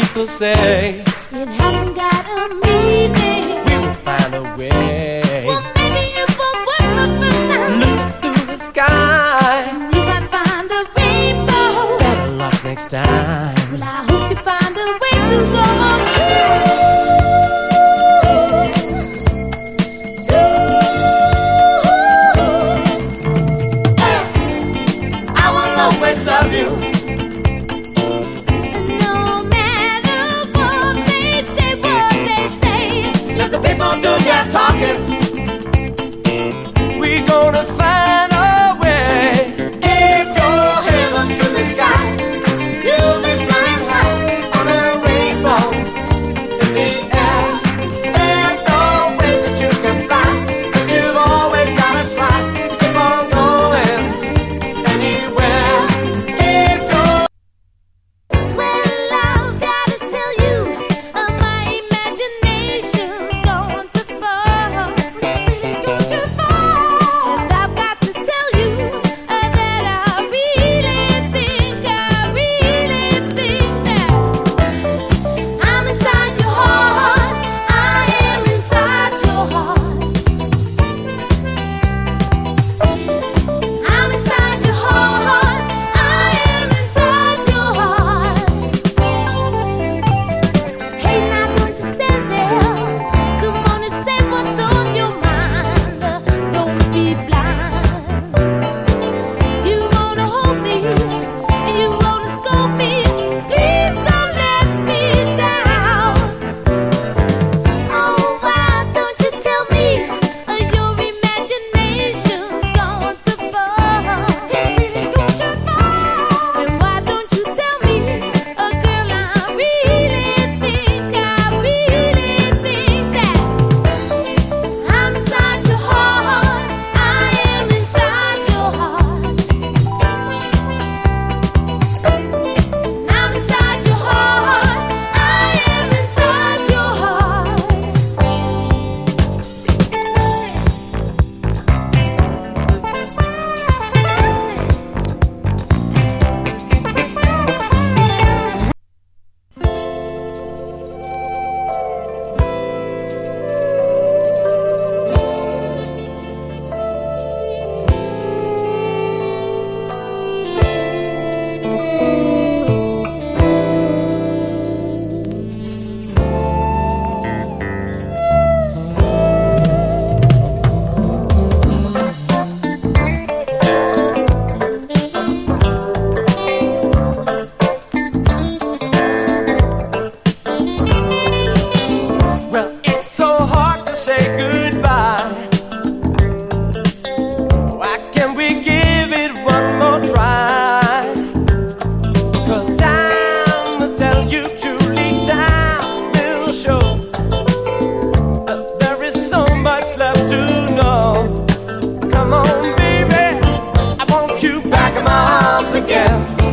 people say it hasn't got a meaning. We will find a way. Well, maybe it won't work the first time. Look through the sky, We might find a rainbow. better luck next time. Well, I hope you find a way to go on. I will always love you. No matter what they say, Let the people do their talking. We gonna find a way. Keep your head up to the sky. you'll be flying high On a rainbow in the air. There's no way that you can fly, but you've always gotta try to keep on going anywhere. Keep going. Well, I've gotta tell you, my imagination's going too far. Too far. And I've got to tell you that I really think that I'm inside your heart. I am inside your heart. I'm inside your heart. I am inside your heart. Hey, now don't you stand there. Come on and say what's on your mind. Don't be blind. You wanna hold me and you wanna scold me. Please don't let me down. Oh, why don't you tell me your imagination's going too far? And why don't you tell me, girl, I really think that I'm inside your heart. I am inside your heart. I'm inside your heart. I am inside your heart. Well, it's so hard to say goodbye. Why can't we give it one more try? 'Cause time will tell you truly, time will show that there is so much left to know. Come on, baby, I want you back in my arms again.